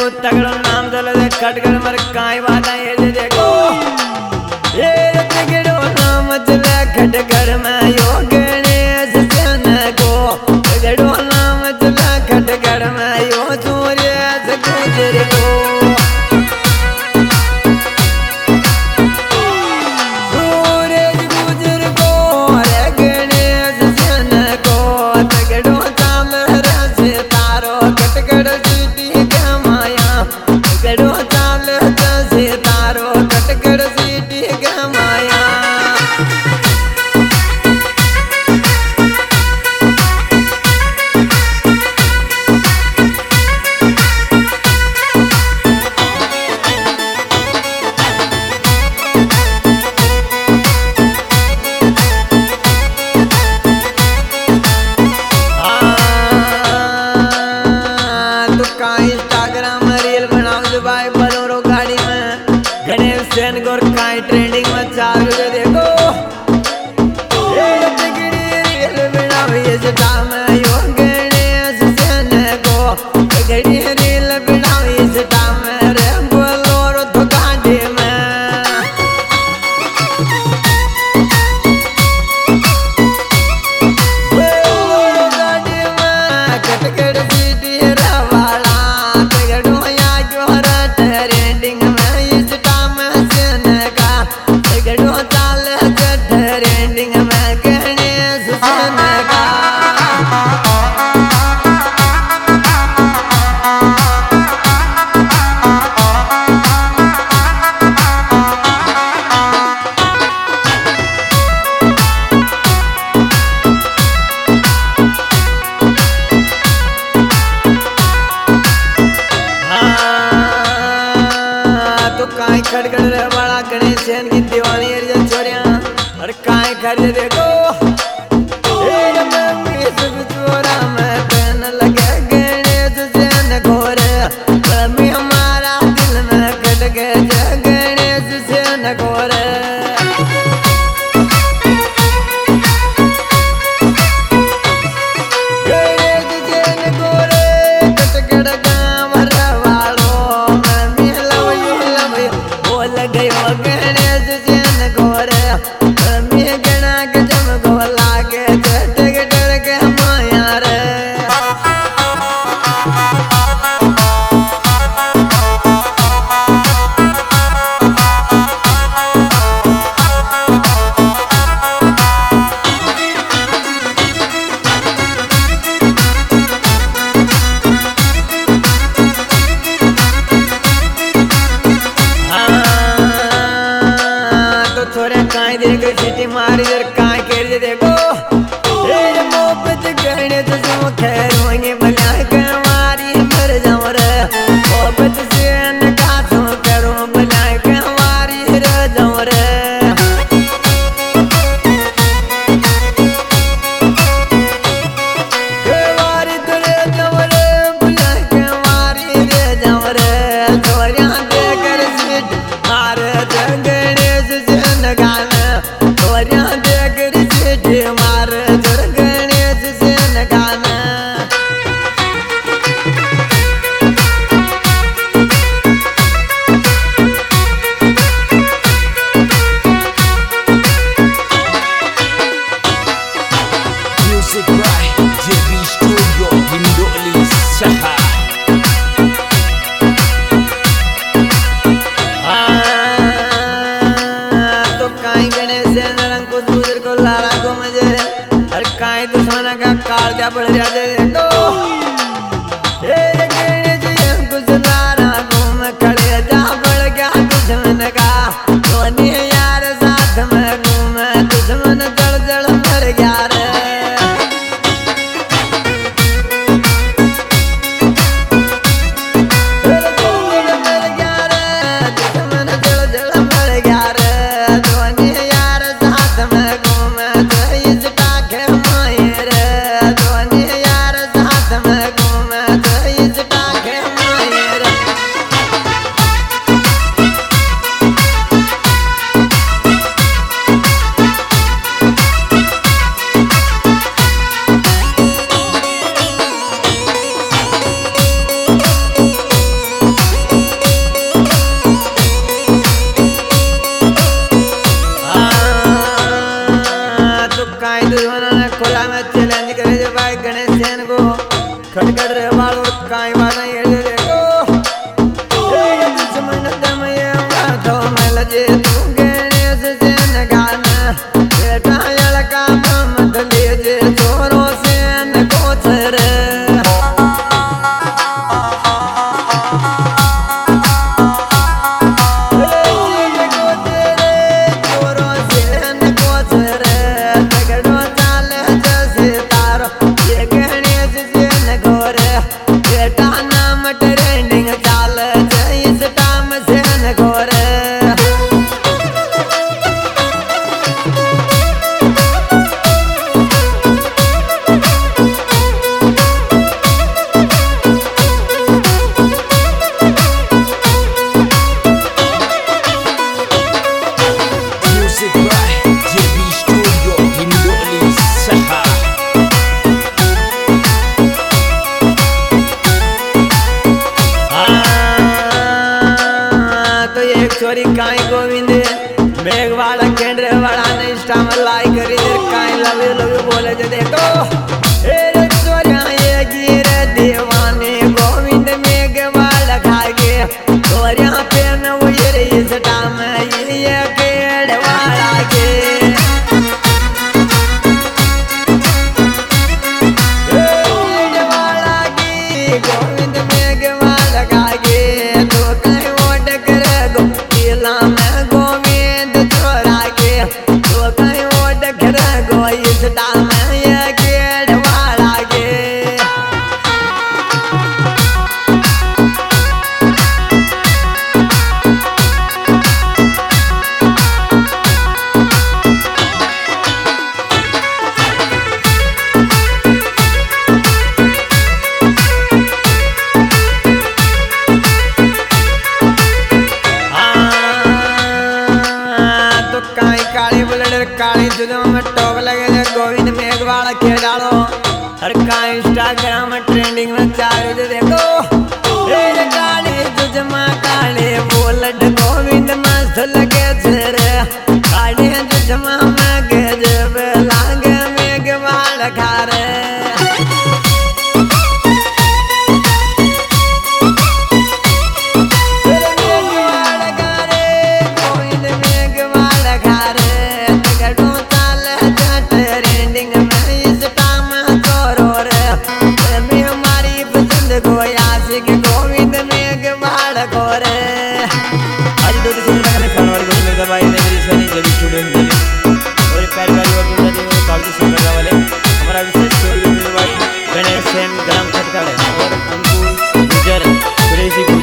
तगड़ो नाम दल दे खटगड़ मर काई बात ये जे देखो ये तगड़ो नाम दल खटगड़ में यो गणेश जन को तगड़ो नाम दल खटगड़ में यो सूर्य से गुजर को ट्रेंडिंग में चालू है देखो ये तगड़ी रील बनावे इस टाइम यो गणेश जन को तगड़ी रील बनावे इस टाइम रे बोलो रो तो गाड़ी में बोलो गाड़ी में कटकड़ सीटी रवाला तगड़ो या जोरा ट्रेंडिंग में इस टाइम गड़ो चाल ट्रेंडिंग में गणेश जन का तो काई खड़गड़ वाला गणेश जन की दीवानी छोरिया और काई खड़े देखो छोरा में पहन लगे गणेश जन घोर मम्मी हमारा दिल में कट गए गणेश जन घोर गणेश जन घोर कटकड़ गाँव वालो मम्मी लव बोल गयो गणेश जन घोर मम्मी गणा के जम गो लागे डग डर के माया रे छोरे काई देख सीटी मारी जर काई केर जे देखो ए मोहब्बत गहने तो सो खैर होंगे भला कमारी मर जाऊं रे मोहब्बत से नका तो करो भला कमारी रह जाऊं रे कमारी तुरे जाऊं रे भला कमारी रह जाऊं रे छोरिया देकर सीट मार गणेश जन गाना छोरिया देकर सीट मार गणेश जन गाना चोरी काई गोविंद मेघ वाला केंद्र वाला ने इंस्टा में लाइक करी दे काई लव यू बोले जे देखो ए रे चोरिया ये गिर दीवाने गोविंद मेघ वाला खागे चोरिया पे न वो ये इंस्टा में ये केंद्र वाला के गोविंद मेघ वाला खागे तो कहीं वोट कर गो किला में गोविंद छोरा के तो कहीं वोट कर गो इस टाइम में ये गेड़ वाला के काली बुलेट काली जुदों में टॉप लगे थे गोविंद मेघ वाला के डालो हर का इंस्टाग्राम में ट्रेंडिंग में चालू दे देखो ए काली जुजमा काली बुलेट गोविंद मस्त लगे छरे काली जुजमा में गजब लागे मेघ वाला खारे गोविंद मेघ वाला गोरे आज दो दिन तक खाने वाले गोविंद भाई ने मेरी सनी जब स्टूडेंट मिले और प्यार वाली और दूसरा दिन कॉलेज से करने वाले हमारा विशेष स्टोरी भाई गणेश सेन ग्राम खटकाड़े और अंकुर गुजर